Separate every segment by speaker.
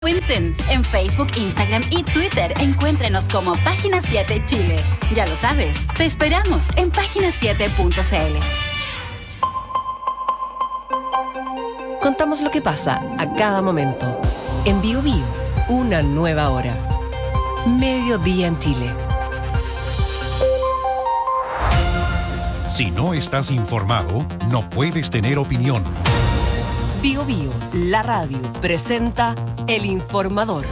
Speaker 1: Cuenten. En Facebook, Instagram y Twitter encuéntrenos como Página 7 Chile. Ya lo sabes, te esperamos en página7.cl.
Speaker 2: Contamos lo que pasa a cada momento. En Bio Bio, una nueva hora. Mediodía en Chile.
Speaker 3: Si no estás informado, no puedes tener opinión.
Speaker 2: Bio Bio, la radio, presenta El Informador.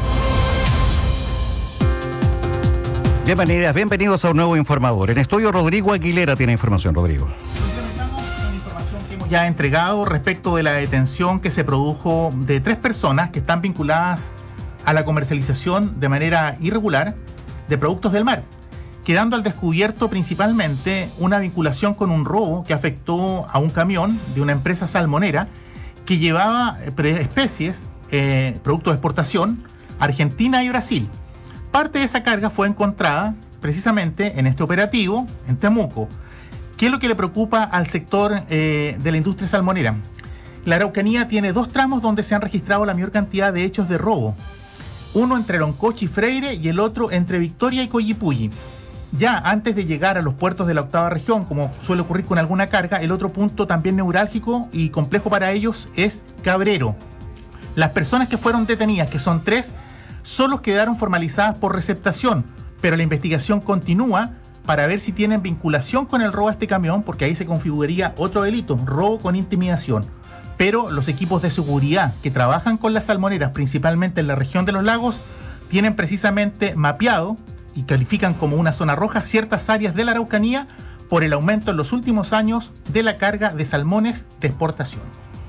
Speaker 4: Bienvenidas, bienvenidos a un nuevo Informador. En estudio, Rodrigo Aguilera tiene información. Rodrigo.
Speaker 5: Complementamos con información que hemos ya entregado respecto de la detención que se produjo de 3 personas que están vinculadas a la comercialización de manera irregular de productos del mar, quedando al descubierto principalmente una vinculación con un robo que afectó a un camión de una empresa salmonera que llevaba especies, productos de exportación, Argentina y Brasil. Parte de esa carga fue encontrada precisamente en este operativo en Temuco. ¿Qué es lo que le preocupa al sector de la industria salmonera? La Araucanía tiene 2 tramos donde se han registrado la mayor cantidad de hechos de robo. Uno entre Loncochi y Freire y el otro entre Victoria y Coyipulli. Ya antes de llegar a los puertos de la octava región, como suele ocurrir con alguna carga, el otro punto también neurálgico y complejo para ellos es Cabrero. Las personas que fueron detenidas, que son 3, solo quedaron formalizadas por receptación, pero la investigación continúa para ver si tienen vinculación con el robo a este camión, porque ahí se configuraría otro delito, robo con intimidación. Pero los equipos de seguridad que trabajan con las salmoneras, principalmente en la región de los lagos, tienen precisamente mapeado y califican como una zona roja ciertas áreas de la Araucanía por el aumento en los últimos años de la carga de salmones de exportación.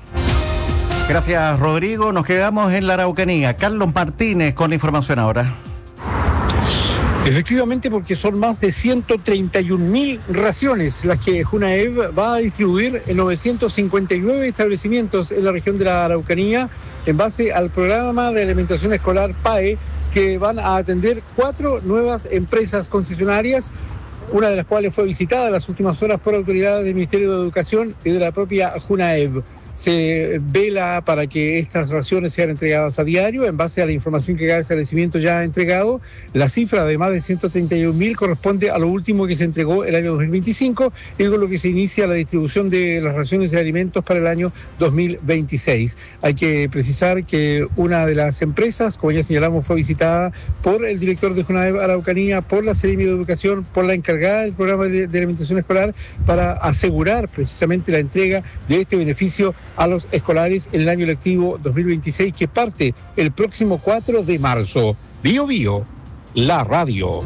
Speaker 4: Gracias, Rodrigo. Nos quedamos en la Araucanía. Carlos Martínez con la información ahora.
Speaker 6: Efectivamente, porque son más de 131.000 raciones las que Junaev va a distribuir en 959 establecimientos en la región de la Araucanía en base al programa de alimentación escolar PAE, que van a atender 4 nuevas empresas concesionarias, una de las cuales fue visitada en las últimas horas por autoridades del Ministerio de Educación y de la propia Junaev. Se vela para que estas raciones sean entregadas a diario en base a la información que cada establecimiento ya ha entregado. La cifra de más de 131.000 corresponde a lo último que se entregó el año 2025 y con lo que se inicia la distribución de las raciones de alimentos para el año 2026. Hay que precisar que una de las empresas, como ya señalamos, fue visitada por el director de Junaev Araucanía, por la Seremi de Educación, por la encargada del programa de alimentación escolar, para asegurar precisamente la entrega de este beneficio a los escolares en el año lectivo 2026 que parte el próximo 4 de marzo. Bio Bio, la radio.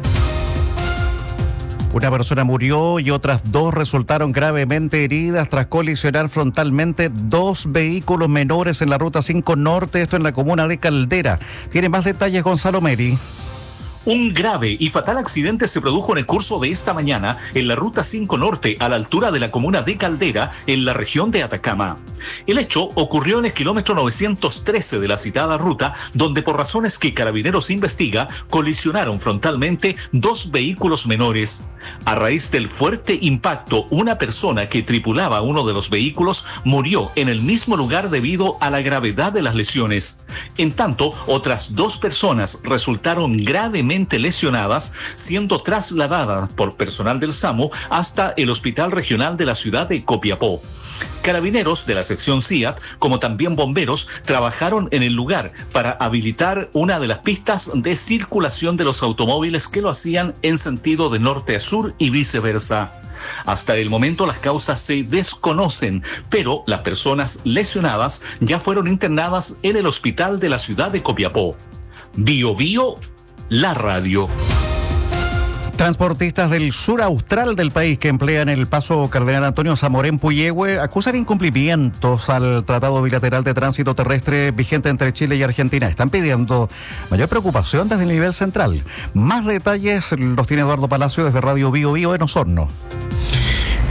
Speaker 4: Una persona murió y otras 2 resultaron gravemente heridas tras colisionar frontalmente 2 vehículos menores en la Ruta 5 Norte, esto en la comuna de Caldera. Tiene más detalles Gonzalo Meri.
Speaker 7: Un grave y fatal accidente se produjo en el curso de esta mañana en la Ruta 5 Norte, a la altura de la comuna de Caldera, en la región de Atacama. El hecho ocurrió en el kilómetro 913 de la citada ruta, donde por razones que Carabineros investiga, colisionaron frontalmente 2 vehículos menores. A raíz del fuerte impacto, una persona que tripulaba uno de los vehículos murió en el mismo lugar debido a la gravedad de las lesiones. En tanto, otras 2 personas resultaron gravemente lesionadas, siendo trasladadas por personal del SAMU hasta el Hospital Regional de la ciudad de Copiapó. Carabineros de la sección CIAT, como también bomberos, trabajaron en el lugar para habilitar una de las pistas de circulación de los automóviles que lo hacían en sentido de norte a sur y viceversa. Hasta el momento las causas se desconocen, pero las personas lesionadas ya fueron internadas en el hospital de la ciudad de Copiapó. Bio Bio, la radio.
Speaker 4: Transportistas del sur austral del país que emplean el paso Cardenal Antonio Zamorén Puyehue acusan incumplimientos al Tratado Bilateral de Tránsito Terrestre vigente entre Chile y Argentina. Están pidiendo mayor preocupación desde el nivel central. Más detalles los tiene Eduardo Palacio desde Radio Bio Bio en Osorno.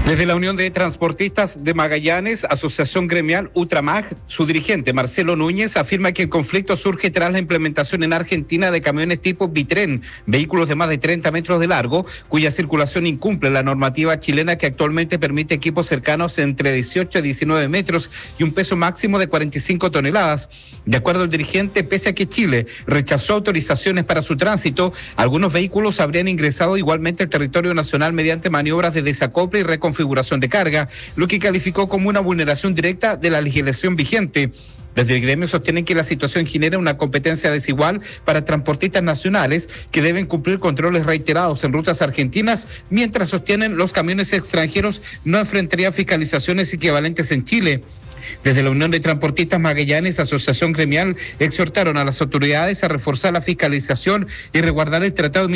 Speaker 8: Desde la Unión de Transportistas de Magallanes, Asociación Gremial Ultramag, su dirigente Marcelo Núñez afirma que el conflicto surge tras la implementación en Argentina de camiones tipo bitren, vehículos de más de 30 metros de largo, cuya circulación incumple la normativa chilena que actualmente permite equipos cercanos entre 18 a 19 metros y un peso máximo de 45 toneladas. De acuerdo al dirigente, pese a que Chile rechazó autorizaciones para su tránsito, algunos vehículos habrían ingresado igualmente al territorio nacional mediante maniobras de desacople y reconfiguración de carga, lo que calificó como una vulneración directa de la legislación vigente. Desde el gremio sostienen que la situación genera una competencia desigual para transportistas nacionales que deben cumplir controles reiterados en rutas argentinas, mientras sostienen los camiones extranjeros no enfrentarían fiscalizaciones equivalentes en Chile. Desde la Unión de Transportistas Magallanes, Asociación Gremial, exhortaron a las autoridades a reforzar la fiscalización y resguardar el Tratado de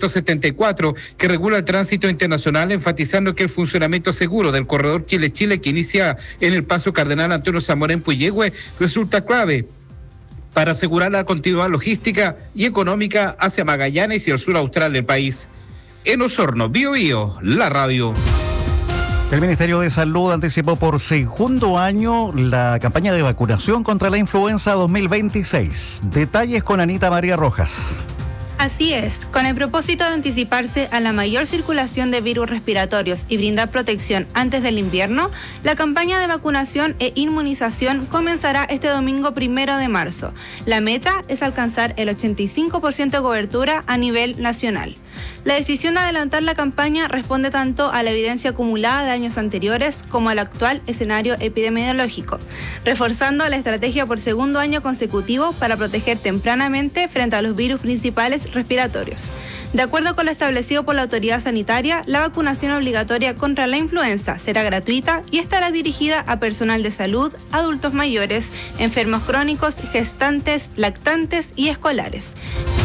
Speaker 8: 1974 que regula el tránsito internacional, enfatizando que el funcionamiento seguro del corredor Chile-Chile que inicia en el Paso Cardenal Antonio Zamorén Puyehue resulta clave para asegurar la continuidad logística y económica hacia Magallanes y el sur austral del país. En Osorno, Bío Bío, la radio.
Speaker 4: El Ministerio de Salud anticipó por segundo año la campaña de vacunación contra la influenza 2026. Detalles con Anita María Rojas.
Speaker 9: Así es, con el propósito de anticiparse a la mayor circulación de virus respiratorios y brindar protección antes del invierno, la campaña de vacunación e inmunización comenzará este domingo 1 de marzo. La meta es alcanzar el 85% de cobertura a nivel nacional. La decisión de adelantar la campaña responde tanto a la evidencia acumulada de años anteriores como al actual escenario epidemiológico, reforzando la estrategia por segundo año consecutivo para proteger tempranamente frente a los virus principales respiratorios. De acuerdo con lo establecido por la autoridad sanitaria, la vacunación obligatoria contra la influenza será gratuita y estará dirigida a personal de salud, adultos mayores, enfermos crónicos, gestantes, lactantes y escolares.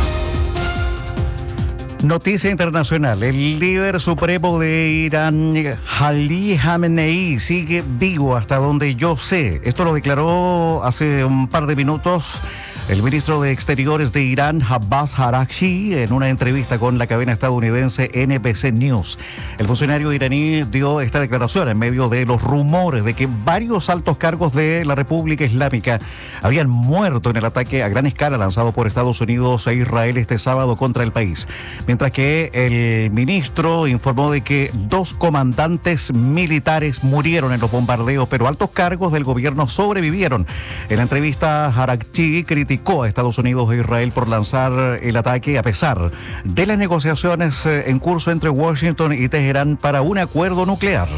Speaker 4: Noticia internacional. El líder supremo de Irán, Ali Khamenei, sigue vivo hasta donde yo sé. Esto lo declaró hace un par de minutos el ministro de Exteriores de Irán, Abbas Araghchi, en una entrevista con la cadena estadounidense NBC News. El funcionario iraní dio esta declaración en medio de los rumores de que varios altos cargos de la República Islámica habían muerto en el ataque a gran escala lanzado por Estados Unidos e Israel este sábado contra el país. Mientras que el ministro informó de que 2 comandantes militares murieron en los bombardeos, pero altos cargos del gobierno sobrevivieron. En la entrevista, Araghchi criticó a Estados Unidos e Israel por lanzar el ataque a pesar de las negociaciones en curso entre Washington y Teherán para un acuerdo nuclear.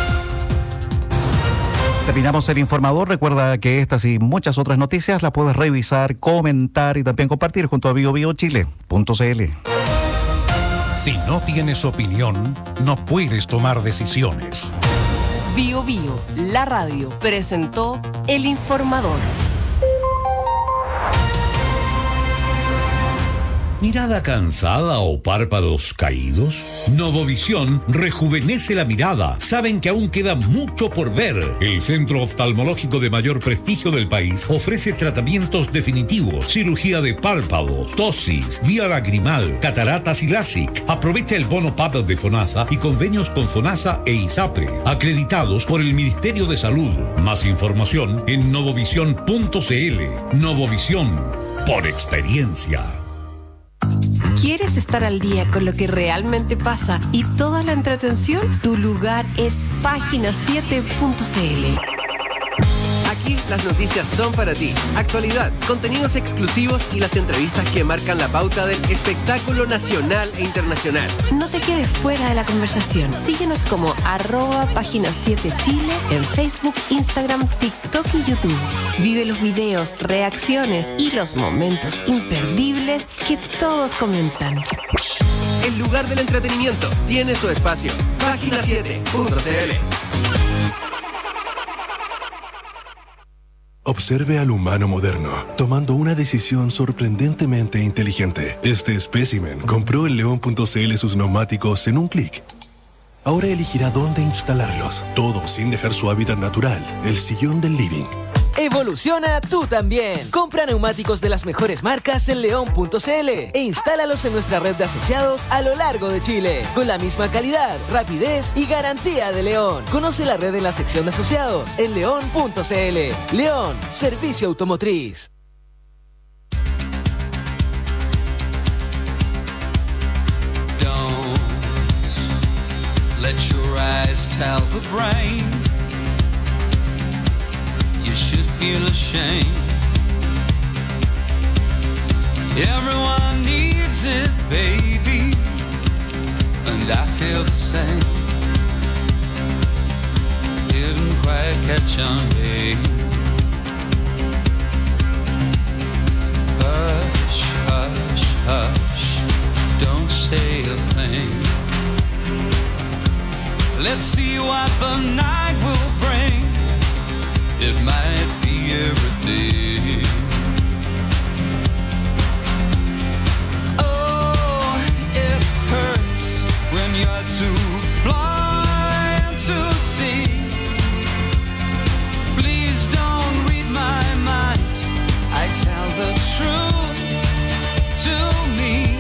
Speaker 4: Terminamos el informador. Recuerda que estas y muchas otras noticias las puedes revisar, comentar y también compartir junto a biobiochile.cl.
Speaker 3: Si no tienes opinión, no puedes tomar decisiones.
Speaker 2: Bio Bio, la radio, presentó El Informador.
Speaker 10: ¿Mirada cansada o párpados caídos? Novovisión rejuvenece la mirada. Saben que aún queda mucho por ver. El centro oftalmológico de mayor prestigio del país ofrece tratamientos definitivos, cirugía de párpados, ptosis, vía lagrimal, cataratas y LASIK. Aprovecha el bono PAP de FONASA y convenios con FONASA e ISAPRE, acreditados por el Ministerio de Salud. Más información en novovisión.cl. Novovisión, por experiencia.
Speaker 2: ¿Quieres estar al día con lo que realmente pasa y toda la entretención? Tu lugar es página7.cl.
Speaker 11: Aquí las noticias son para ti. Actualidad, contenidos exclusivos y las entrevistas que marcan la pauta del espectáculo nacional e internacional.
Speaker 2: No te quedes fuera de la conversación. Síguenos como @página7chile en Facebook, Instagram, TikTok y YouTube. Vive los videos, reacciones y los momentos imperdibles que todos comentan.
Speaker 11: El lugar del entretenimiento tiene su espacio. Página7.cl.
Speaker 12: Observe al humano moderno, tomando una decisión sorprendentemente inteligente. Este espécimen compró en León.cl sus neumáticos en un clic. Ahora elegirá dónde instalarlos, todo sin dejar su hábitat natural, el sillón del living.
Speaker 13: Evoluciona tú también. Compra neumáticos de las mejores marcas en león.cl e instálalos en nuestra red de asociados a lo largo de Chile, con la misma calidad, rapidez y garantía de León. Conoce la red en la sección de asociados en león.cl. León, servicio automotriz.
Speaker 14: Let your eyes tell the brain you should feel ashamed. Everyone needs it, baby, and I feel the same. Didn't quite catch on, babe. Hush, hush, hush, don't say a thing. Let's see what the night will bring. It might be everything. Oh, it hurts when you're too blind to see. Please don't read my mind. I tell the truth to me.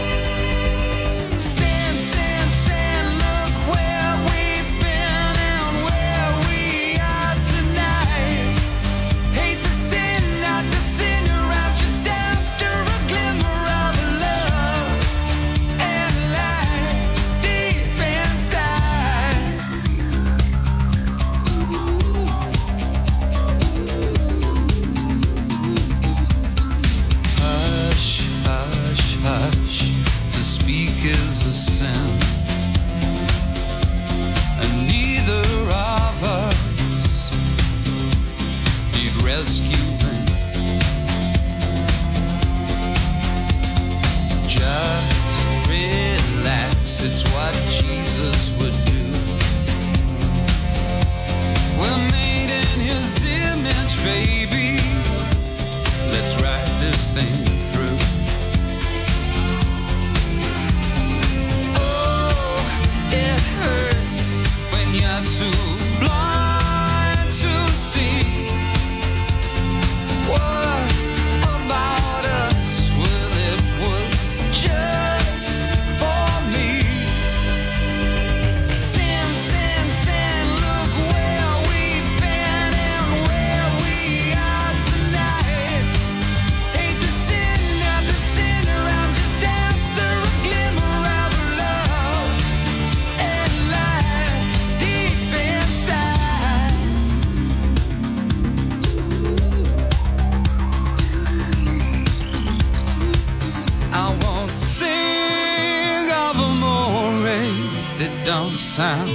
Speaker 14: Sand, sand, sand, look where we've been and where we are tonight. Hate the sin, not the sinner. I'm just after a glimmer of love and light deep inside. Hush, hush, hush, to speak is a sin, and neither of us need rescuing. Just relax, it's what Jesus would do. We're made in His image, baby. Let's ride this thing through. Oh, it hurts when you're too blind to see. What about us? Well, it was just for me. Sin, sin, sin, look where we've been and where we are tonight. Hate the sin, not the sinner. I'm just after a glimmer of love and light deep inside. I won't sing of amore that don't sound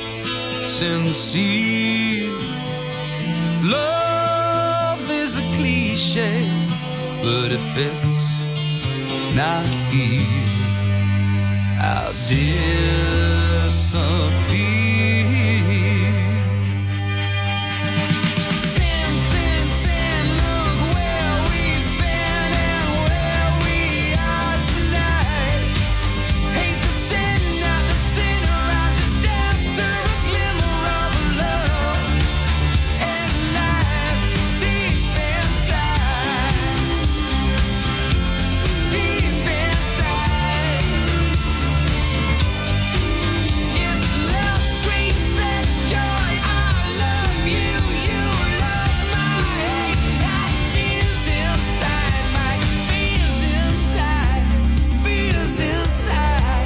Speaker 14: sincere. Love is a cliche, but if it's not here, I'll disappear. Sin, sin, sin, look where we've been and where we are tonight. Hate the sin, not the sinner. I'm just after a glimmer of love and light deep inside. Deep inside. It's love, scream, sex, joy. I love you, you love my hate. I feels inside, my feels inside, feels inside.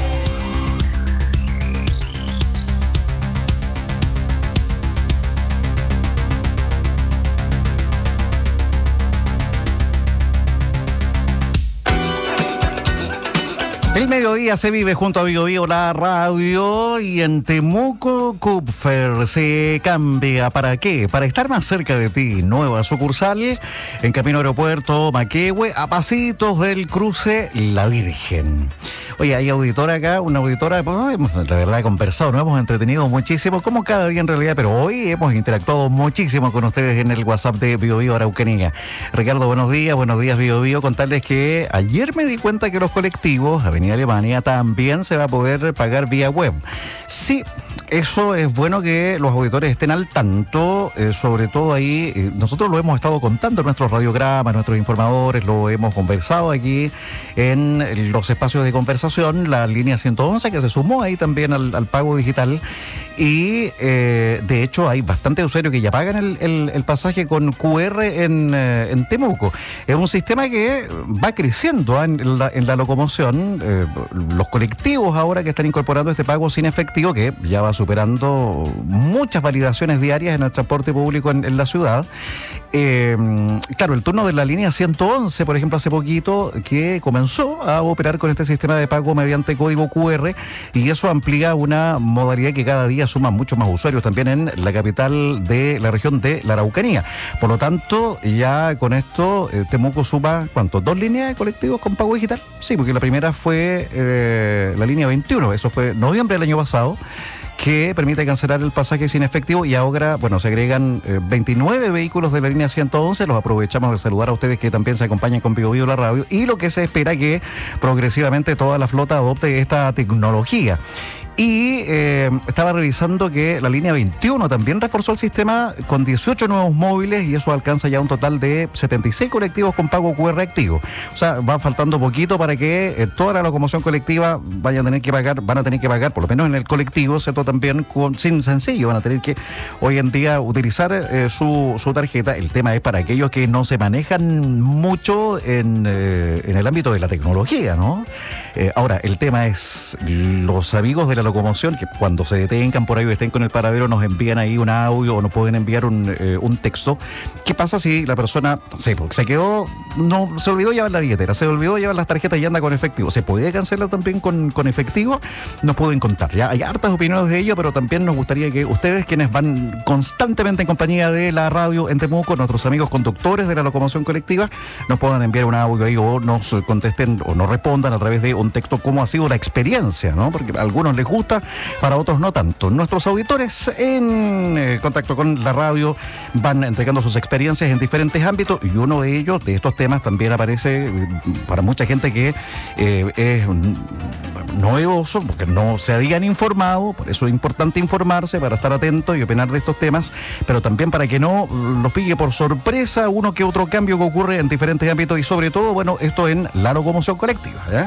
Speaker 4: El mediodía se vive junto a Bio Bio, la radio, y en Temuco Kupfer se cambia. ¿Para qué? Para estar más cerca de ti. Nueva sucursal en Camino Aeropuerto Maquehue, a pasitos del cruce La Virgen. Oye, hay auditora acá, una auditora, pues, hemos, la verdad, conversado, nos hemos entretenido muchísimo, como cada día en realidad, pero hoy hemos interactuado muchísimo con ustedes en el WhatsApp de Bio Bio Araucanía. Ricardo, buenos días Bio Bio. Contarles que ayer me di cuenta que los colectivos, Avenida Alemania, también se va a poder pagar vía web. Sí, Eso es bueno que los auditores estén al tanto, sobre todo ahí, nosotros lo hemos estado contando en nuestros radiogramas, nuestros informadores, lo hemos conversado aquí en los espacios de conversación, la línea 111 que se sumó ahí también al pago digital y de hecho hay bastantes usuarios que ya pagan el pasaje con QR en Temuco. Es un sistema que va creciendo en la locomoción, los colectivos ahora que están incorporando este pago sin efectivo que ya va superando muchas validaciones diarias en el transporte público en la ciudad. Claro, el turno de la línea 111, por ejemplo, hace poquito que comenzó a operar con este sistema de pago mediante código QR y eso amplía una modalidad que cada día suma muchos más usuarios también en la capital de la región de la Araucanía. Por lo tanto, ya con esto Temuco suma, ¿cuánto? 2 líneas de colectivos con pago digital. Sí, porque la primera fue la línea 21, eso fue noviembre del año pasado, que permite cancelar el pasaje sin efectivo y ahora, bueno, se agregan 29 vehículos de la línea 111, los aprovechamos de saludar a ustedes que también se acompañan con Bio Bio la radio y lo que se espera que progresivamente toda la flota adopte esta tecnología. Y estaba revisando que la línea 21 también reforzó el sistema con 18 nuevos móviles y eso alcanza ya un total de 76 colectivos con pago QR activo. O sea, va faltando poquito para que toda la locomoción colectiva van a tener que pagar, por lo menos en el colectivo, ¿cierto? También sin sencillo, van a tener que hoy en día utilizar su tarjeta. El tema es para aquellos que no se manejan mucho en el ámbito de la tecnología, ¿no? Ahora, el tema es los amigos de la locomoción que cuando se detengan por ahí o estén con el paradero nos envían ahí un audio o nos pueden enviar un texto. ¿Qué pasa si la persona se quedó, no se olvidó llevar la billetera, se olvidó llevar las tarjetas y anda con efectivo? ¿Se puede cancelar también con efectivo? Nos pueden contar. Ya hay hartas opiniones de ello, pero también nos gustaría que ustedes, quienes van constantemente en compañía de la radio en Temuco, nuestros amigos conductores de la locomoción colectiva, nos puedan enviar un audio ahí o nos contesten o nos respondan a través de un texto cómo ha sido la experiencia, ¿no? Porque a algunos les gusta, para otros no tanto. Nuestros auditores en contacto con la radio van entregando sus experiencias en diferentes ámbitos y uno de ellos, de estos temas, también aparece para mucha gente que es novedoso, porque no se habían informado, por eso es importante informarse para estar atento y opinar de estos temas, pero también para que no los pille por sorpresa uno que otro cambio que ocurre en diferentes ámbitos y sobre todo, bueno, esto en la locomoción colectiva, ¿eh?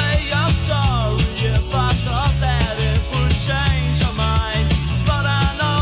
Speaker 14: Say I'm sorry if I thought that it would change your mind, but I know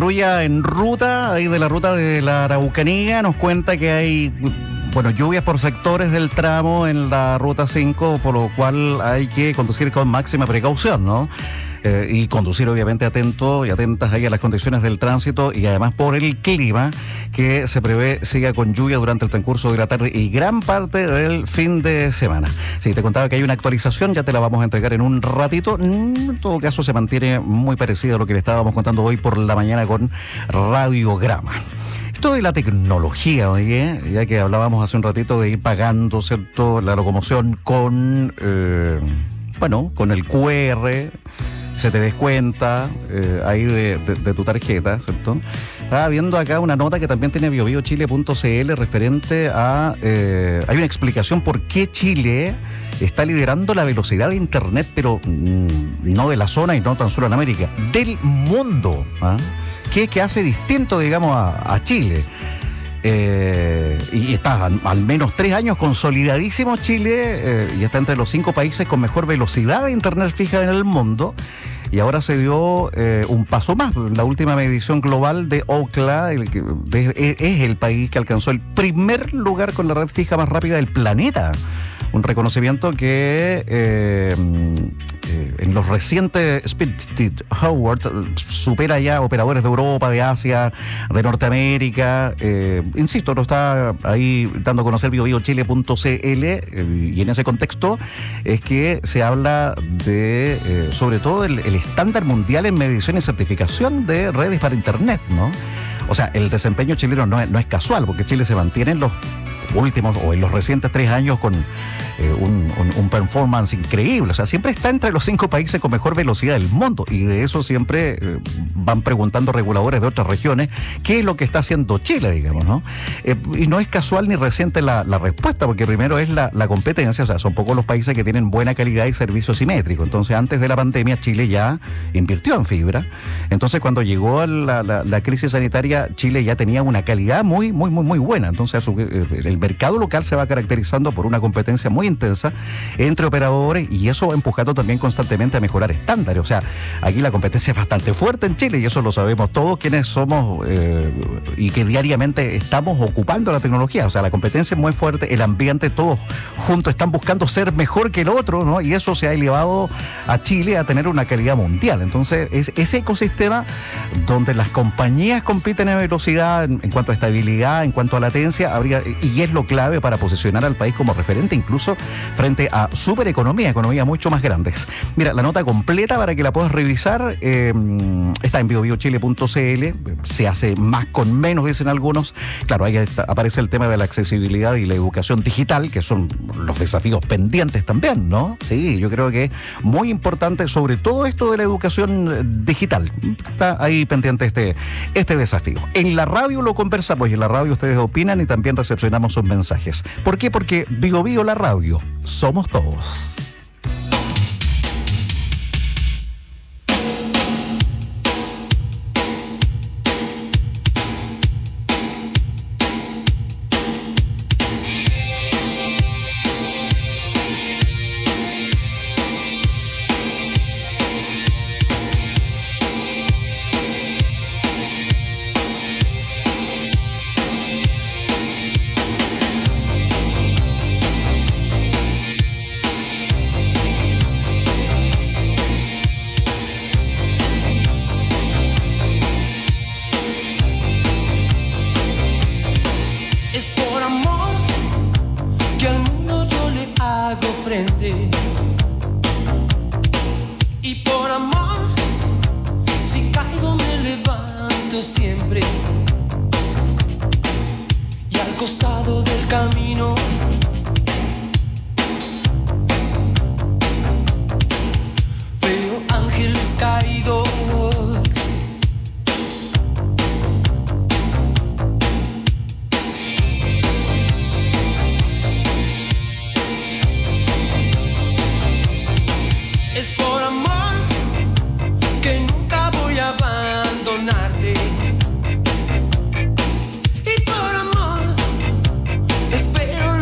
Speaker 4: patrulla en ruta, ahí de la ruta de la Araucanía, nos cuenta que hay, bueno, lluvias por sectores del tramo en la ruta 5, por lo cual hay que conducir con máxima precaución, ¿no? Y conducir obviamente atento y atentas ahí a las condiciones del tránsito y además por el clima que se prevé siga con lluvia durante el transcurso de la tarde y gran parte del fin de semana. Sí, te contaba que hay una actualización, ya te la vamos a entregar en un ratito. En todo caso se mantiene muy parecido a lo que le estábamos contando hoy por la mañana con Radiograma. Esto de la tecnología, oye, ya que hablábamos hace un ratito de ir pagando, ¿cierto?, la locomoción con, con el QR, se te descuenta ahí de tu tarjeta, ¿cierto? Estaba viendo acá una nota que también tiene biobiochile.cl referente a... hay una explicación por qué Chile está liderando la velocidad de Internet, pero no de la zona y no tan solo en América, del mundo. ¿Ah? ¿Qué hace distinto, digamos, a Chile? Y está al menos 3 años consolidadísimo Chile y está entre los 5 países con mejor velocidad de Internet fija en el mundo. Y ahora se dio un paso más. La última medición global de Ookla es el país que alcanzó el primer lugar con la red fija más rápida del planeta. Un reconocimiento que en los recientes Speed Awards supera ya operadores de Europa, de Asia, de Norteamérica. Insisto, lo está ahí dando a conocer biobiochile.cl y en ese contexto es que se habla de, sobre todo, el estándar mundial en medición y certificación de redes para Internet, ¿no? O sea, el desempeño chileno no es casual, porque Chile se mantiene en los últimos o en los recientes 3 años con un performance increíble. O sea, siempre está entre los 5 países con mejor velocidad del mundo y de eso siempre van preguntando reguladores de otras regiones qué es lo que está haciendo Chile, digamos, ¿no? Y no es casual ni reciente la respuesta, porque primero es la competencia. O sea, son pocos los países que tienen buena calidad y servicio simétrico. Entonces, antes de la pandemia, Chile ya invirtió en fibra. Entonces, cuando llegó la crisis sanitaria, Chile ya tenía una calidad muy buena. Entonces, el mercado local se va caracterizando por una competencia muy intensa entre operadores y eso va empujando también constantemente a mejorar estándares. O sea, aquí la competencia es bastante fuerte en Chile y eso lo sabemos todos quienes somos y que diariamente estamos ocupando la tecnología. O sea, la competencia es muy fuerte, el ambiente, todos juntos están buscando ser mejor que el otro, ¿no? Y eso se ha elevado a Chile a tener una calidad mundial. Entonces, es ese ecosistema donde las compañías compiten en velocidad, en cuanto a estabilidad, en cuanto a latencia, y es lo clave para posicionar al país como referente, incluso frente a supereconomías, economías mucho más grandes. Mira, la nota completa para que la puedas revisar está en biobiochile.cl. Se hace más con menos, dicen algunos. Claro, ahí aparece el tema de la accesibilidad y la educación digital, que son los desafíos pendientes también, ¿no? Sí, yo creo que es muy importante, sobre todo esto de la educación digital. Está ahí pendiente este desafío. En la radio lo conversamos y en la radio ustedes opinan y también recepcionamos sus mensajes. ¿Por qué? Porque Bio Bio la radio, somos todos.
Speaker 14: Y por amor espero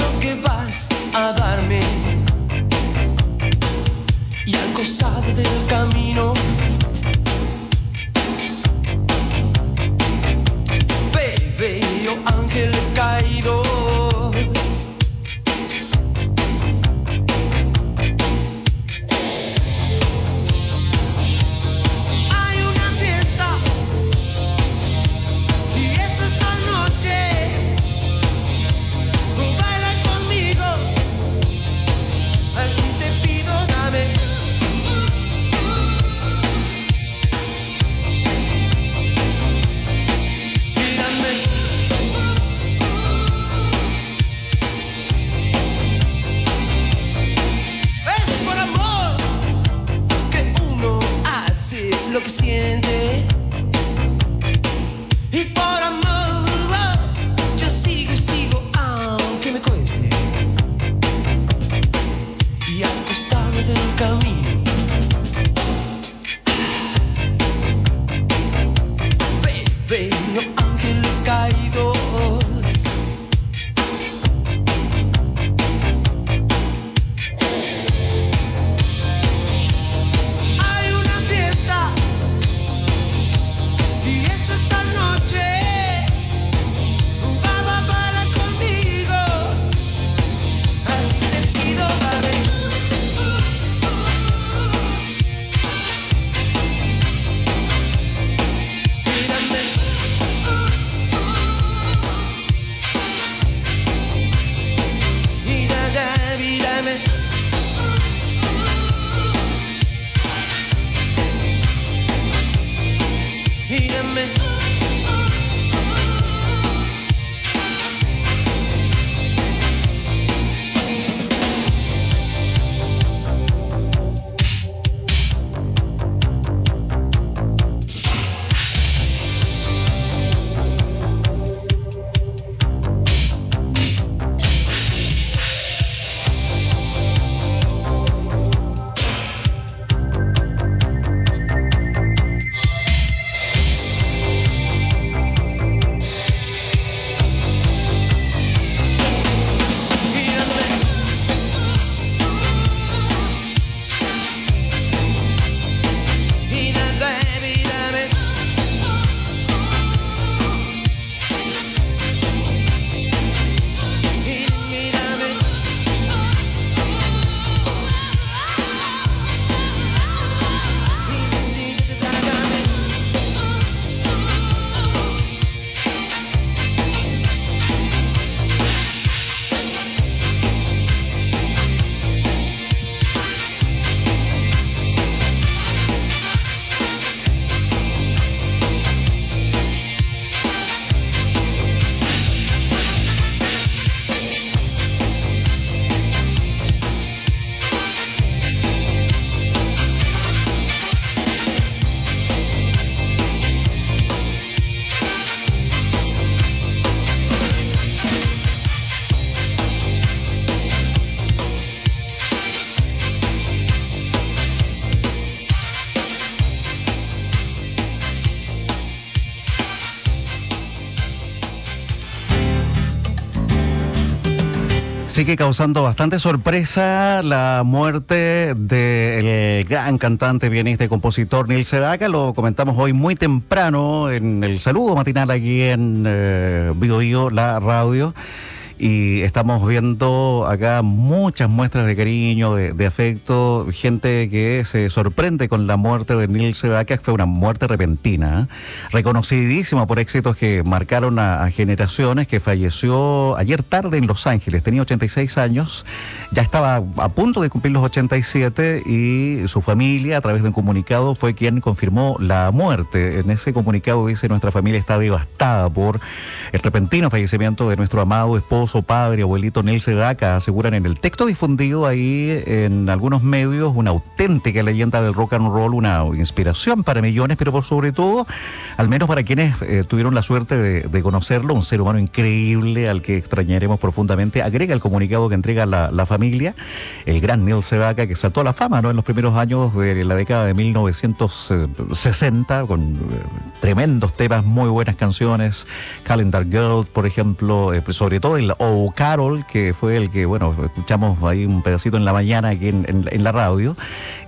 Speaker 4: Sigue causando bastante sorpresa la muerte del gran cantante, pianista y compositor Neil Sedaka. Lo comentamos hoy muy temprano en el saludo matinal aquí en Bio Bio, la radio. Y estamos viendo acá muchas muestras de cariño, de afecto, gente que se sorprende con la muerte de Neil Sedaka. Fue una muerte repentina, reconocidísima por éxitos que marcaron a generaciones, que falleció ayer tarde en Los Ángeles. Tenía 86 años, ya estaba a punto de cumplir los 87 y su familia, a través de un comunicado, fue quien confirmó la muerte. En ese comunicado dice: nuestra familia está devastada por el repentino fallecimiento de nuestro amado esposo, padre, abuelito Neil Sedaka. Aseguran en el texto difundido ahí en algunos medios, una auténtica leyenda del rock and roll, una inspiración para millones, pero por sobre todo, al menos para quienes tuvieron la suerte de conocerlo, un ser humano increíble al que extrañaremos profundamente. Agrega el comunicado que entrega la familia, el gran Neil Sedaka, que saltó a la fama, ¿no?, en los primeros años de la década de 1960, con tremendos temas, muy buenas canciones, Calendar Girl, por ejemplo, sobre todo el O Carol, que fue el que, bueno, escuchamos ahí un pedacito en la mañana aquí en la radio.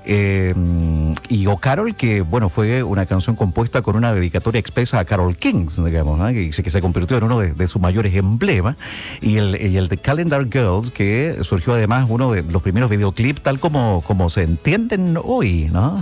Speaker 4: Y O Carol, que bueno, fue una canción compuesta con una dedicatoria expresa a Carole King, digamos, ¿no?, que se convirtió en uno de sus mayores emblemas. Y el de Calendar Girls, que surgió además uno de los primeros videoclips tal como se entienden hoy, ¿no?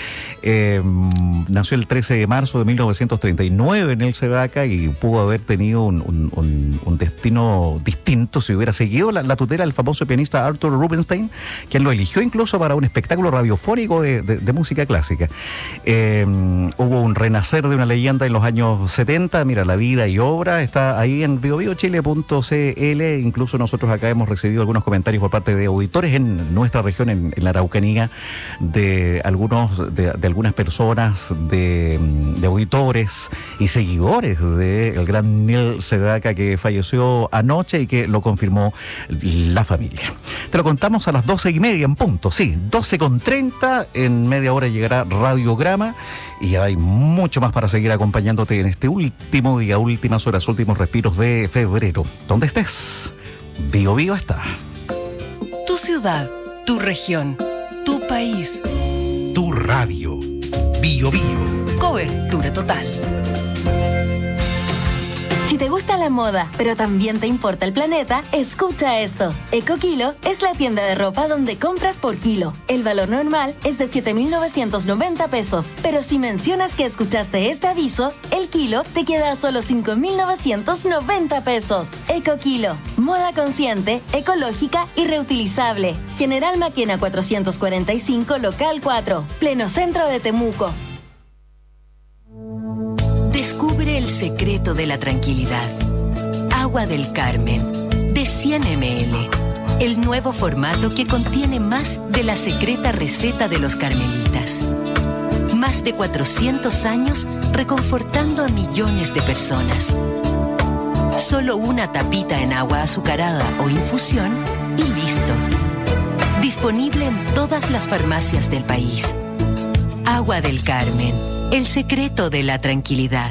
Speaker 4: Nació el 13 de marzo de 1939 en el Sedaka y pudo haber tenido un destino distinto si hubiera seguido la tutela del famoso pianista Arthur Rubinstein, quien lo eligió incluso para un espectáculo radiofónico de música clásica. Hubo un renacer de una leyenda en los años 70. Mira, la vida y obra está ahí en biobiochile.cl. Incluso nosotros acá hemos recibido algunos comentarios por parte de auditores en nuestra región, en la Araucanía, de algunas personas, de auditores y seguidores del gran Neil Sedaka, que falleció anoche y que lo confirmó la familia. Te lo contamos a las 12:30 en punto, sí, 12:30, en media hora llegará Radiograma y hay mucho más para seguir acompañándote en este último día, últimas horas, últimos respiros de febrero. Donde estés, Bio Bio está.
Speaker 2: Tu ciudad, tu región, tu país,
Speaker 3: tu radio. Bio Bio.
Speaker 2: Cobertura total.
Speaker 15: Si te gusta la moda, pero también te importa el planeta, escucha esto. EcoKilo es la tienda de ropa donde compras por kilo. El valor normal es de 7.990 pesos, pero si mencionas que escuchaste este aviso, el kilo te queda a solo 5.990 pesos. EcoKilo, moda consciente, ecológica y reutilizable. General Maquena 445, local 4, pleno centro de Temuco.
Speaker 2: Descubre el secreto de la tranquilidad. Agua del Carmen, de 100 ml. El nuevo formato que contiene más de la secreta receta de los carmelitas. Más de 400 años reconfortando a millones de personas. Solo una tapita en agua azucarada o infusión y listo. Disponible en todas las farmacias del país. Agua del Carmen. El secreto de la tranquilidad.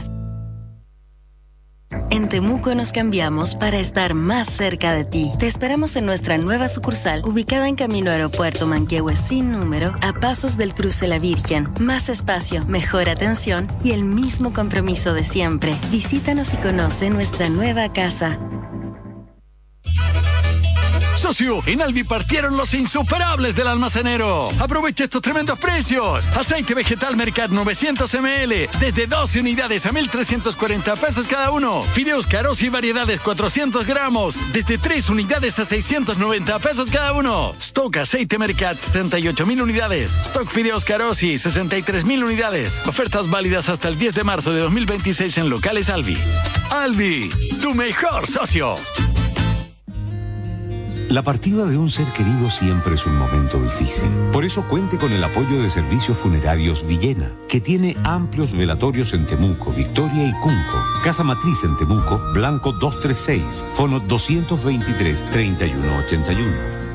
Speaker 15: En Temuco nos cambiamos para estar más cerca de ti. Te esperamos en nuestra nueva sucursal, ubicada en Camino Aeropuerto Manquehue sin número, a pasos del Cruce La Virgen. Más espacio, mejor atención y el mismo compromiso de siempre. Visítanos y conoce nuestra nueva casa.
Speaker 16: Socio, en Alvi partieron los insuperables del almacenero. Aprovecha estos tremendos precios. Aceite vegetal Mercat 900 ml desde 12 unidades a 1.340 pesos cada uno. Fideos Carosi variedades 400 gramos desde 3 unidades a 690 pesos cada uno. Stock aceite Mercat 68.000 unidades. Stock Fideos Carosi 63.000 unidades. Ofertas válidas hasta el 10 de marzo de 2026 en locales Alvi. Alvi, tu mejor socio.
Speaker 10: La partida de un ser querido siempre es un momento difícil. Por eso cuente con el apoyo de Servicios Funerarios Villena, que tiene amplios velatorios en Temuco, Victoria y Cunco. Casa Matriz en Temuco, Blanco 236, Fono 223-3181.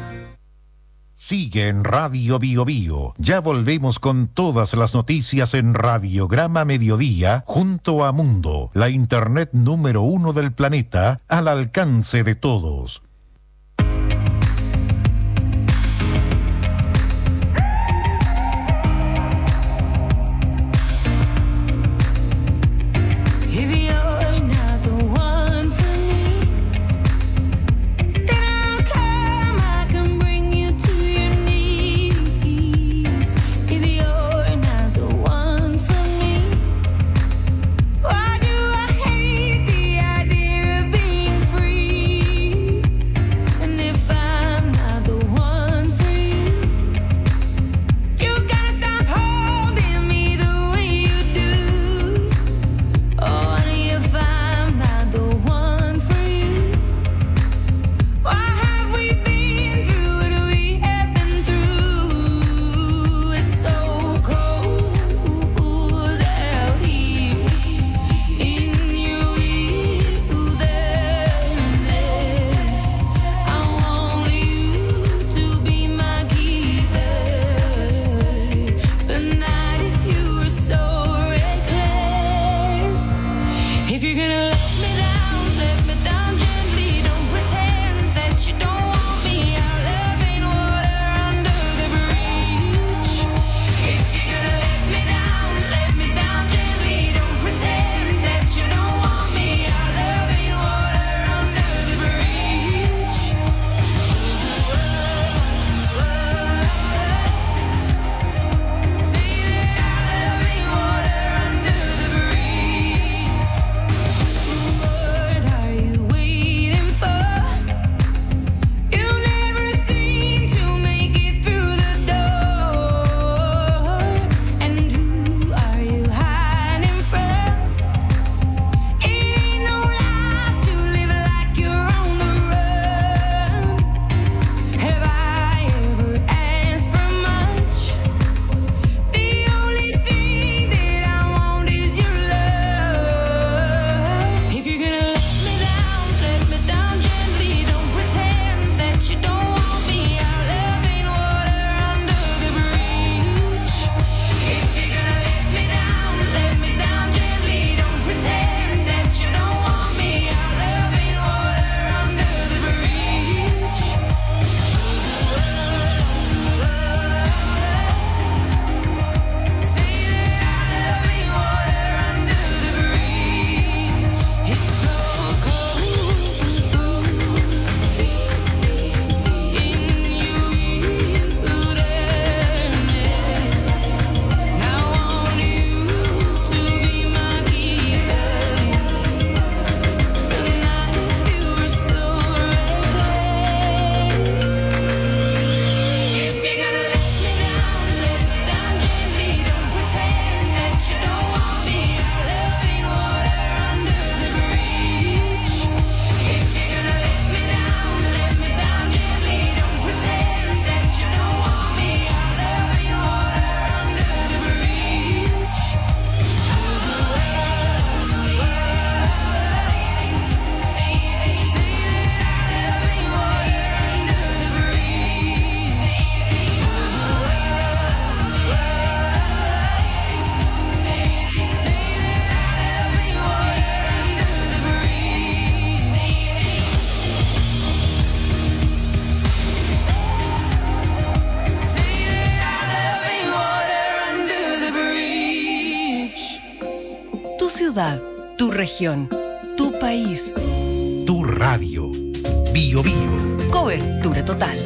Speaker 3: Sigue en Radio Bio Bio. Ya volvemos con todas las noticias en Radiograma Mediodía, junto a Mundo, la internet número 1 del planeta, al alcance de todos.
Speaker 2: ciudad, tu región, tu país.
Speaker 3: Tu radio. Bio Bio.
Speaker 2: Cobertura total.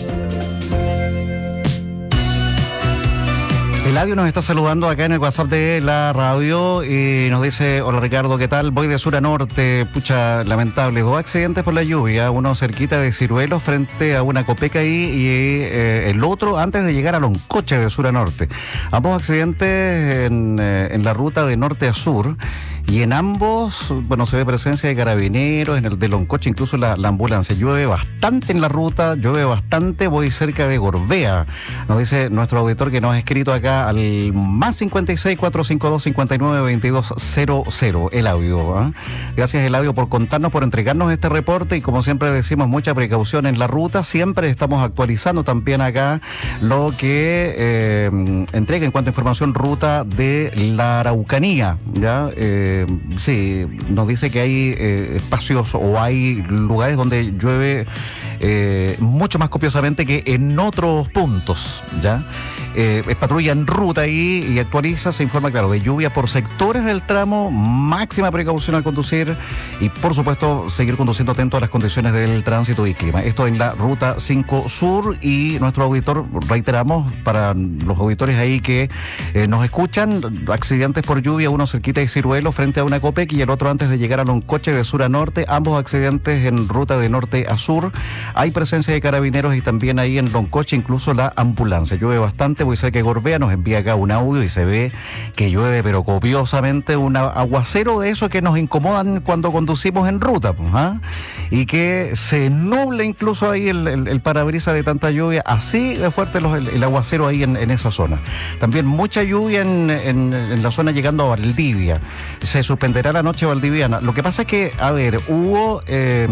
Speaker 4: Eladio nos está saludando acá en el WhatsApp de la radio y nos dice: hola Ricardo, ¿qué tal? Voy de sur a norte, pucha, lamentable, 2 accidentes por la lluvia, uno cerquita de Ciruelos frente a una copeca ahí y el otro antes de llegar a Loncoche de sur a norte. Ambos accidentes en la ruta de norte a sur. Y en ambos, bueno, se ve presencia de carabineros, en el de Loncoche incluso la ambulancia. Llueve bastante en la ruta, llueve bastante, voy cerca de Gorbea. Nos dice nuestro auditor que nos ha escrito acá al más 56 452 59 22 00, Eladio. ¿Eh? Gracias, Eladio, por contarnos, por entregarnos este reporte y como siempre decimos, mucha precaución en la ruta. Siempre estamos actualizando también acá lo que entrega en cuanto a información ruta de la Araucanía, ¿ya? Sí, nos dice que hay espacios o hay lugares donde llueve mucho más copiosamente que en otros puntos, ¿ya? Patrulla en ruta ahí y actualiza, se informa, claro, de lluvia por sectores del tramo, máxima precaución al conducir y, por supuesto, seguir conduciendo atento a las condiciones del tránsito y clima. Esto en la Ruta 5 Sur y nuestro auditor, reiteramos, para los auditores ahí que nos escuchan, accidentes por lluvia, uno cerquita de Ciruelo frente a una Copec y el otro antes de llegar a Loncoche de sur a norte, ambos accidentes en ruta de norte a sur. Hay presencia de carabineros y también ahí en Loncoche incluso la ambulancia. Llueve bastante, voy a ser que Gorbea nos envía acá un audio y se ve que llueve pero copiosamente, un aguacero de esos que nos incomodan cuando conducimos en ruta, pues, ¿ah? Y que se nubla incluso ahí el parabrisas de tanta lluvia, así de fuerte el aguacero ahí en esa zona. También mucha lluvia en la zona llegando a Valdivia. Se suspenderá la noche valdiviana. Lo que pasa es que, a ver, hubo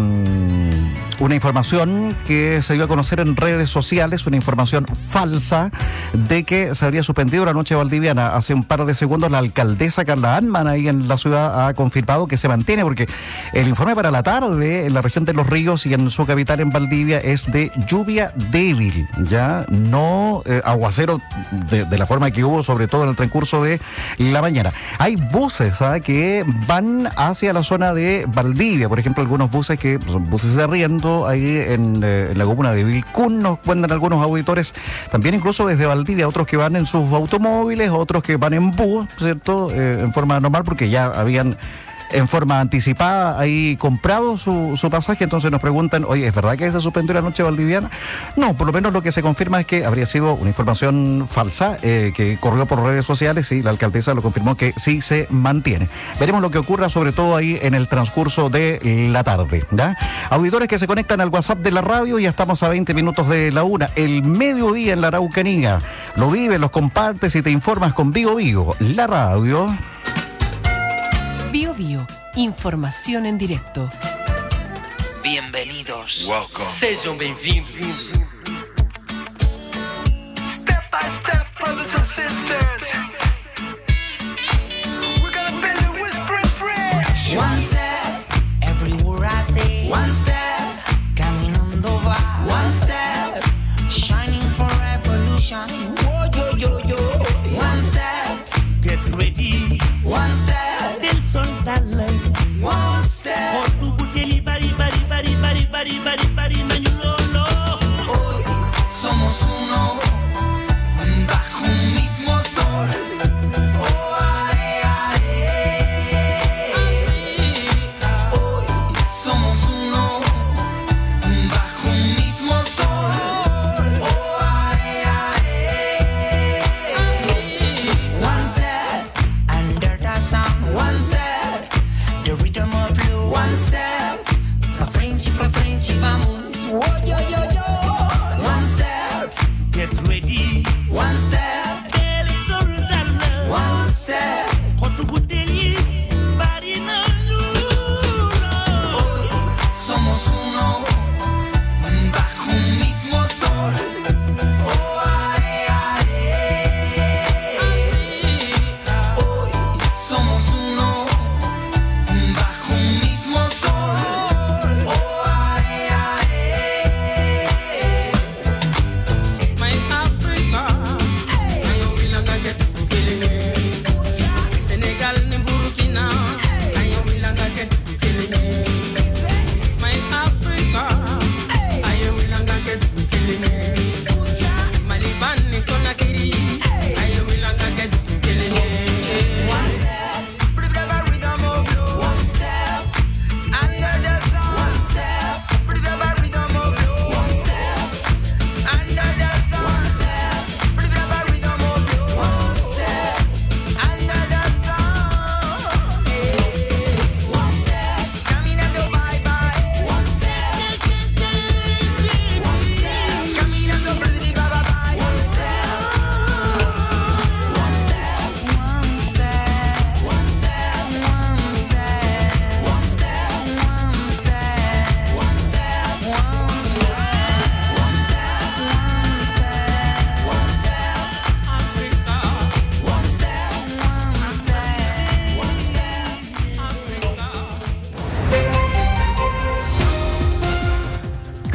Speaker 4: una información que se dio a conocer en redes sociales, una información falsa de que se habría suspendido la noche valdiviana. Hace un par de segundos la alcaldesa Carla Anman ahí en la ciudad ha confirmado que se mantiene, porque el informe para la tarde en la región de Los Ríos y en su capital en Valdivia es de lluvia débil, ya no aguacero de la forma que hubo, sobre todo en el transcurso de la mañana. Hay buses que van hacia la zona de Valdivia, por ejemplo, algunos buses que son buses de arriendo ahí en la comuna de Vilcún, nos cuentan algunos auditores, también incluso desde Valdivia, otros que van en sus automóviles, otros que van en bus, ¿cierto? En forma normal, porque ya habían en forma anticipada ahí comprado su pasaje. Entonces nos preguntan: oye, ¿es verdad que se suspendió la noche valdiviana? No, por lo menos lo que se confirma es que habría sido una información falsa que corrió por redes sociales y la alcaldesa lo confirmó que sí se mantiene. Veremos lo que ocurra, sobre todo ahí en el transcurso de la tarde, ¿ya? Auditores que se conectan al WhatsApp de la radio, ya estamos a 20 minutos de la 1. El mediodía en la Araucanía. Lo vives, los compartes y te informas con Bio Bio, la radio.
Speaker 2: Bio Bio, información en directo.
Speaker 17: Bienvenidos.
Speaker 14: Welcome.
Speaker 17: Sejam bem-vindos. Step by step, brothers and sisters. We're gonna build a whispering bridge. One step, everywhere I say. One step, caminando va. One step, shining for revolution. Oh, yo, yo, yo. One step, get ready. One step. Del sol dale. One step. Por tu buteli, bari, bari, bari, bari, bari, bari, bari, mañulolo. Hoy somos uno, bajo un mismo sol. Oh, ae, ae. Hoy somos uno, bajo un mismo sol. Oh, ae, ae. One step under the sun. One step, the rhythm of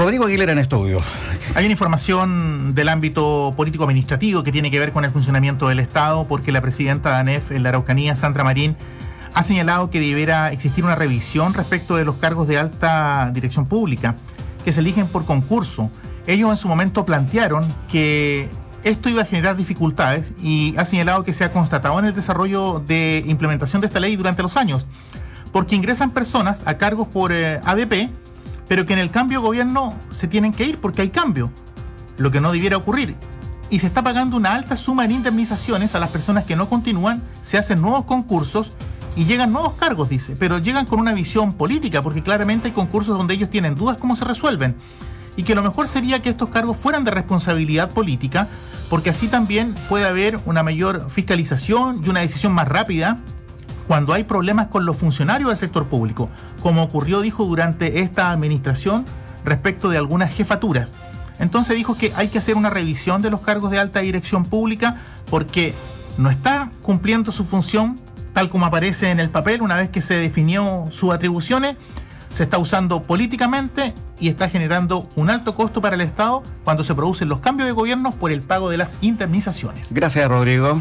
Speaker 4: Rodrigo Aguilera en estudio.
Speaker 5: Hay una información del ámbito político-administrativo que tiene que ver con el funcionamiento del Estado, porque la presidenta de ANEF en la Araucanía, Sandra Marín, ha señalado que deberá existir una revisión respecto de los cargos de alta dirección pública que se eligen por concurso. Ellos en su momento plantearon que esto iba a generar dificultades y ha señalado que se ha constatado en el desarrollo de implementación de esta ley durante los años, porque ingresan personas a cargos por ADP, pero que en el cambio de gobierno se tienen que ir porque hay cambio, lo que no debiera ocurrir. Y se está pagando una alta suma en indemnizaciones a las personas que no continúan, se hacen nuevos concursos y llegan nuevos cargos, dice, pero llegan con una visión política, porque claramente hay concursos donde ellos tienen dudas cómo se resuelven. Y que lo mejor sería que estos cargos fueran de responsabilidad política, porque así también puede haber una mayor fiscalización y una decisión más rápida cuando hay problemas con los funcionarios del sector público, como ocurrió, dijo, durante esta administración respecto de algunas jefaturas. Entonces dijo que hay que hacer una revisión de los cargos de alta dirección pública porque no está cumpliendo su función tal como aparece en el papel una vez que se definió sus atribuciones. Se está usando políticamente y está generando un alto costo para el Estado cuando se producen los cambios de gobierno por el pago de las indemnizaciones.
Speaker 4: Gracias, Rodrigo.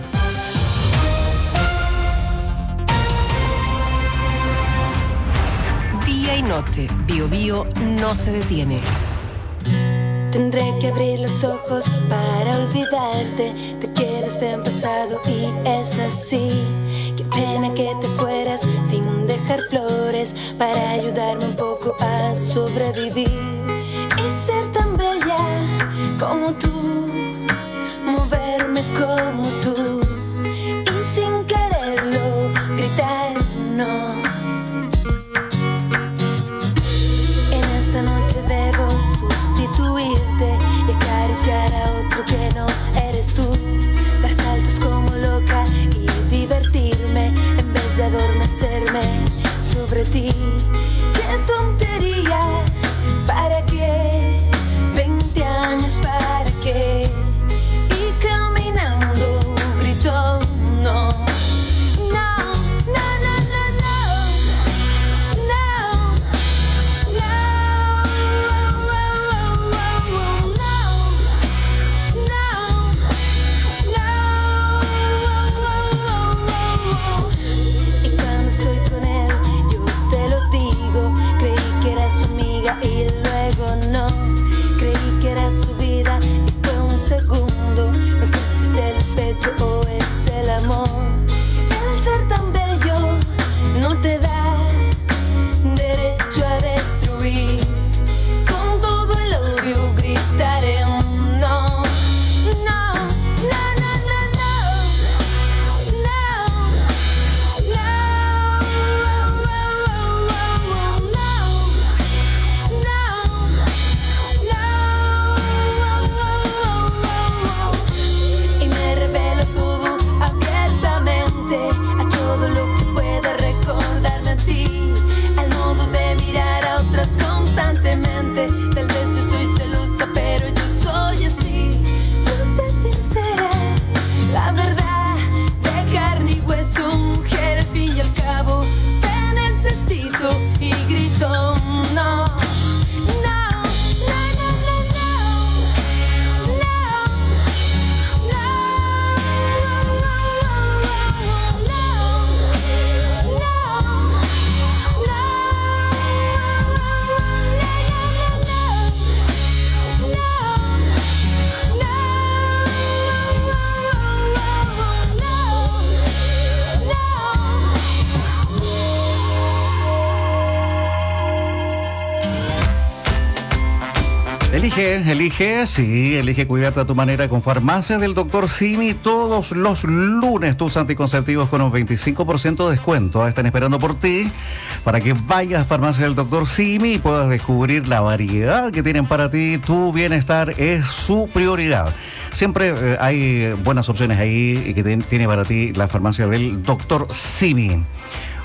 Speaker 2: Día y noche, Bio Bio no se detiene.
Speaker 18: Tendré que abrir los ojos para olvidarte. Te quedas en pasado y es así. Qué pena que te fueras sin dejar flores para ayudarme un poco a sobrevivir. Y ser tan bella como tú, moverme como tú y sin quererlo gritar no. En esta noche debo sustituirte y acariciar a otro que no eres tú, dar saltos como loca y divertirme en vez de adormecerme sobre ti. ¡Qué tontería! ¿Para qué? 20 años, ¿para qué? Y caminando grito no. Y luego no, creí que era su vida y fue un segundo. No sé si es el despecho o es el amor. El ser tan bello no te da derecho a destruir. Con todo el odio gritaré un no. No, no, no, no, no. No, no. Y me revelo todo abiertamente a todo lo que pueda recordarme a ti, al modo de mirar a otras constantemente. Tal vez yo soy celosa, pero yo soy así. Ponte sincera, la verdad, de carne y hueso, mujer, al fin y al cabo te necesito y grito no.
Speaker 4: Elige cuidarte a tu manera con Farmacia del Dr. Simi. Todos los lunes tus anticonceptivos con un 25% de descuento. Están esperando por ti para que vayas a Farmacia del Dr. Simi y puedas descubrir la variedad que tienen para ti. Tu bienestar es su prioridad. Siempre hay buenas opciones ahí y que tiene para ti la Farmacia del Dr. Simi.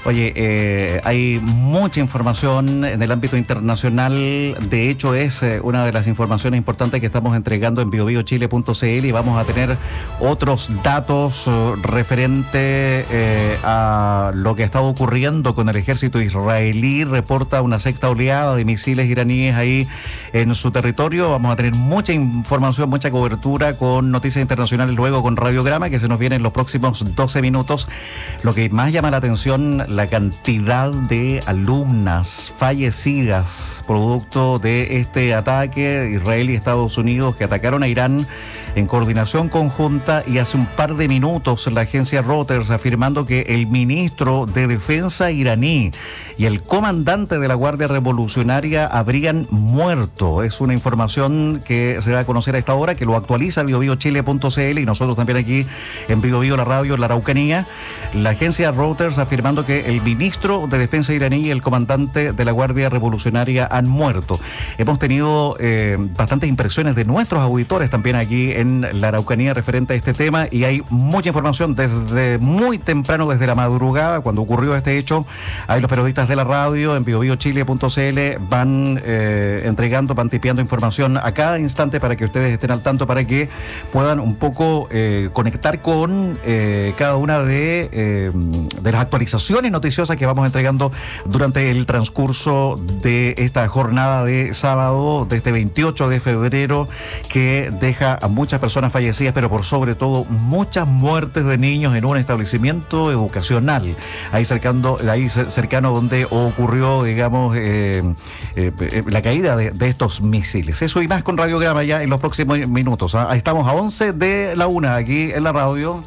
Speaker 4: Oye, hay mucha información en el ámbito internacional. De hecho, es una de las informaciones importantes que estamos entregando en biobiochile.cl y vamos a tener otros datos referente a lo que está ocurriendo con el ejército israelí. Reporta una sexta oleada de misiles iraníes ahí en su territorio. Vamos a tener mucha información, mucha cobertura con noticias internacionales luego con Radiograma, que se nos viene en los próximos 12 minutos. Lo que más llama la atención, la cantidad de alumnas fallecidas producto de este ataque, Israel y Estados Unidos, que atacaron a Irán en coordinación conjunta, y hace un par de minutos la agencia Reuters afirmando que el ministro de Defensa iraní y el comandante de la Guardia Revolucionaria habrían muerto. Es una información que se da a conocer a esta hora, que lo actualiza biobiochile.cl y nosotros también aquí en Biobio, la radio, en la Araucanía. La agencia Reuters afirmando que el ministro de Defensa iraní y el comandante de la Guardia Revolucionaria han muerto. Hemos tenido bastantes impresiones de nuestros auditores también aquí en la Araucanía referente a este tema, y hay mucha información desde muy temprano, desde la madrugada, cuando ocurrió este hecho. Ahí los periodistas de la radio en biobiochile.cl van entregando, van tipeando información a cada instante para que ustedes estén al tanto, para que puedan un poco conectar con cada una de las actualizaciones noticiosas que vamos entregando durante el transcurso de esta jornada de sábado, de este 28 de febrero, que deja a muchas personas fallecidas, pero por sobre todo muchas muertes de niños en un establecimiento educacional ahí cercano donde ocurrió, digamos, la caída de estos misiles. Eso y más con Radiograma ya en los próximos minutos. Ahí estamos a 11 de la 1 aquí en la radio.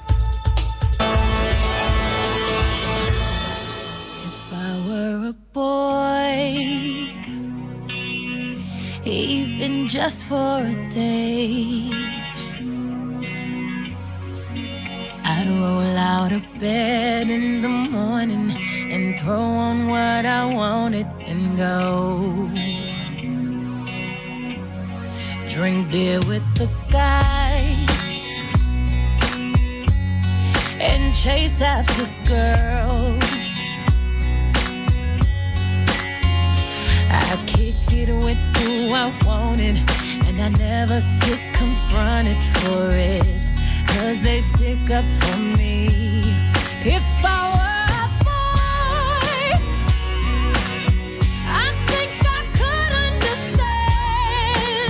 Speaker 18: Boy, even just for a day, I'd roll out of bed in the morning and throw on what I wanted and go drink beer with the guys and chase after girls. I kick it with who I wanted, and I never get confronted for it, 'cause they stick up for me. If I were a boy, I think I could understand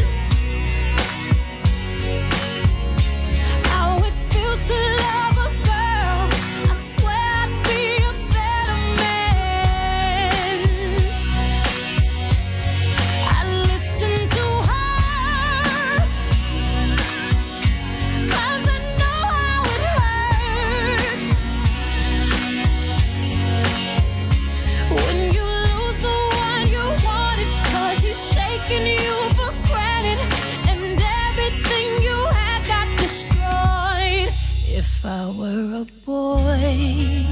Speaker 18: how it feels to love a girl. I swear I'd be a better man. I listen to her, 'cause I know how it hurts when you lose the one you wanted, 'cause he's taking you for granted and everything you had got destroyed. If I were a boy,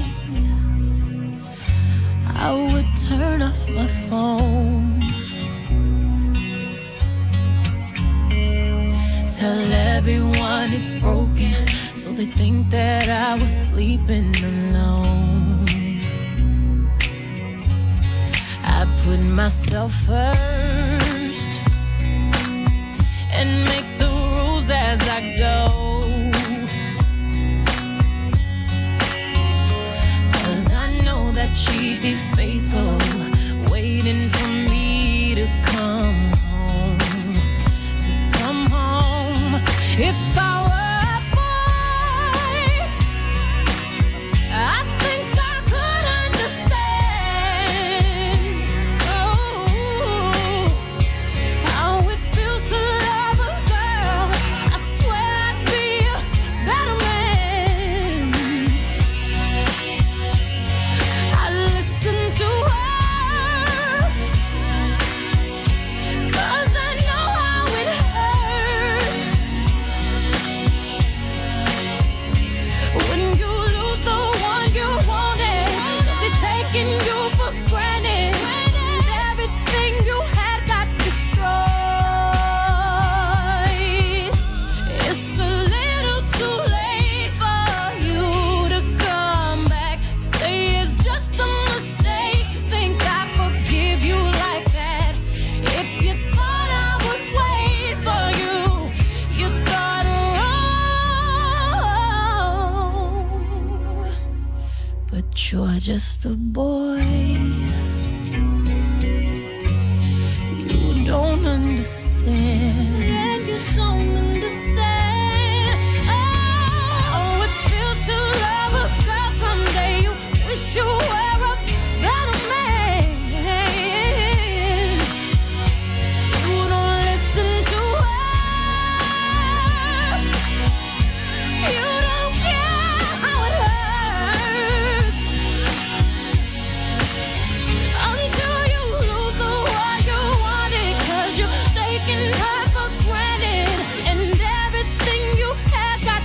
Speaker 18: I would turn off my phone, tell everyone it's broken, so they think that I was sleeping alone. I put myself first and make the rules as I go, 'cause I know that she'd be faithful, waiting for me to come home, to come home. If I were a boy, I think I could understand, oh, how it feels to love a girl. I swear I'd be a better man. I listen to her, 'cause I know how it hurts
Speaker 14: you're just a boy. You don't understand. And you don't understand. Oh, it feels to love a girl someday. You wish you were a better man. You don't listen to her. You don't care how it hurts until you lose the one you wanted, 'cause you're taking her for granted and everything you had got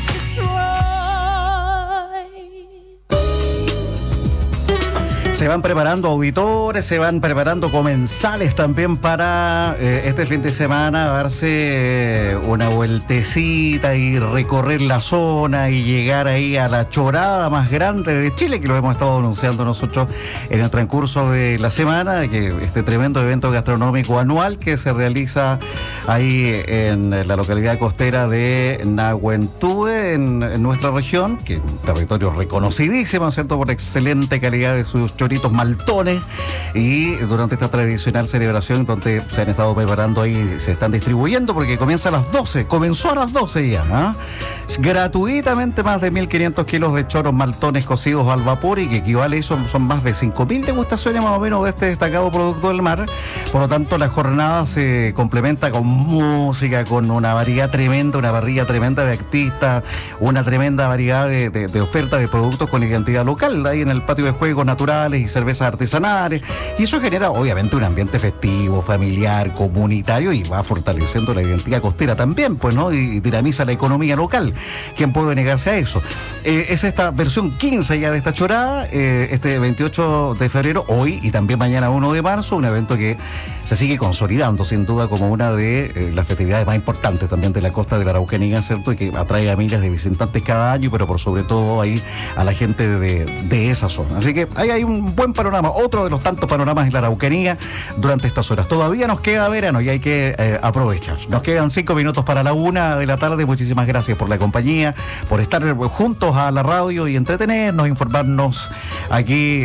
Speaker 14: destroyed.
Speaker 4: Se van preparando auditores, se van preparando comensales también para este fin de semana darse una vueltecita y recorrer la zona y llegar ahí a la chorada más grande de Chile, que lo hemos estado anunciando nosotros en el transcurso de la semana, que este tremendo evento gastronómico anual que se realiza ahí en la localidad costera de Nahuentúe, en nuestra región, que es un territorio reconocidísimo, ¿cierto?, por excelente calidad de sus choritos maltones, y durante esta tradicional celebración donde se han estado preparando ahí, se están distribuyendo porque comienza a las 12, comenzó a las 12 ya, ¿ah? Gratuitamente más de 1.500 kilos de choros maltones cocidos al vapor, y que equivale a eso, son más de 5.000 degustaciones más o menos de este destacado producto del mar. Por lo tanto, la jornada se complementa con música, con una variedad tremenda, una parrilla tremenda de artistas, una tremenda variedad de ofertas de productos con identidad local, ahí en el patio de juegos naturales y cervezas artesanales, y eso genera obviamente un ambiente festivo, familiar, comunitario, y va fortaleciendo la identidad costera también, pues, ¿no? Y dinamiza la economía local. ¿Quién puede negarse a eso? Es esta versión 15 ya de esta chorada, este 28 de febrero, hoy y también mañana 1 de marzo, un evento que se sigue consolidando sin duda como una de las festividades más importantes también de la costa de la Araucanía, ¿cierto? Y que atrae a miles de visitantes cada año, pero por sobre todo ahí a la gente de esa zona. Así que ahí hay un buen panorama, otro de los tantos panoramas en la Araucanía durante estas horas. Todavía nos queda verano y hay que aprovechar. Nos quedan 5 minutos para la 1 de la tarde. Muchísimas gracias por la compañía, por estar juntos a la radio y entretenernos, informarnos aquí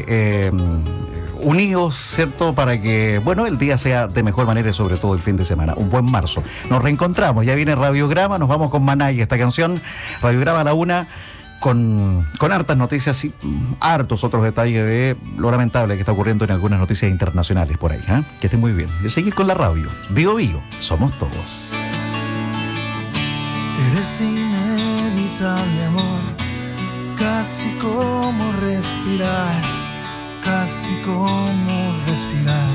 Speaker 4: unidos, ¿cierto? Para que, bueno, el día sea de mejor manera y sobre todo el fin de semana. Un buen marzo. Nos reencontramos, ya viene Radiograma, nos vamos con Maná y esta canción, Radiograma a la 1, con hartas noticias y hartos otros detalles de lo lamentable que está ocurriendo en algunas noticias internacionales por ahí, ¿eh? Que estén muy bien. Y seguir con la radio. Vigo Vigo, somos todos.
Speaker 19: Eres inevitable, amor, casi como respirar, casi como respirar.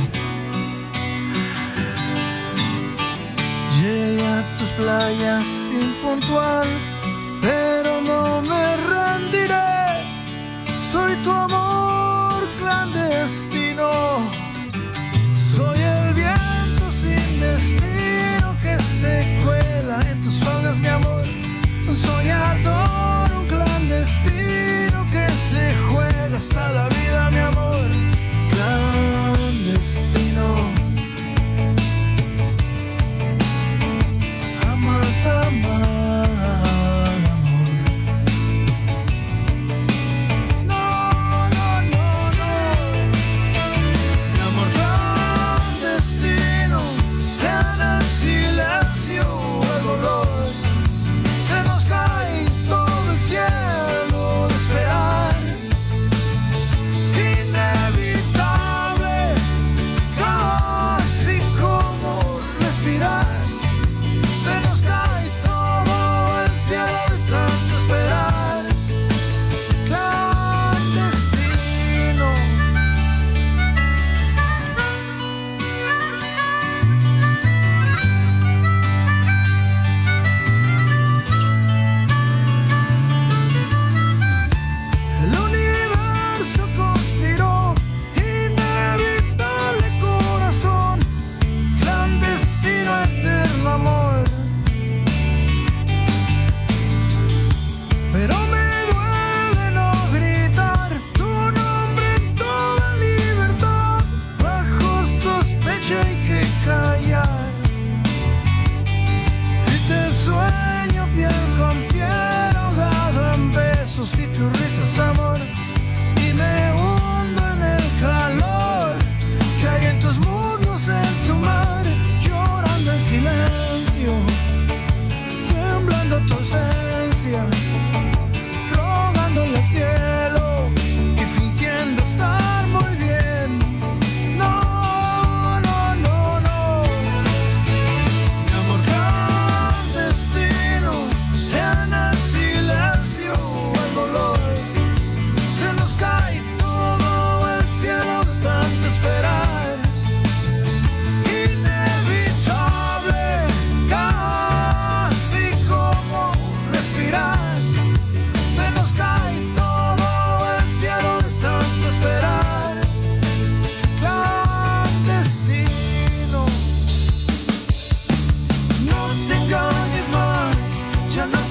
Speaker 19: Llegué a tus playas impuntual, pero no me rendiré. Soy tu amor clandestino, soy el viento sin destino que se cuela en tus faldas, mi amor. Un soñador, un clandestino que se juega hasta la vida, mi amor. Clandestino, amada, amada.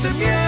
Speaker 19: de miel.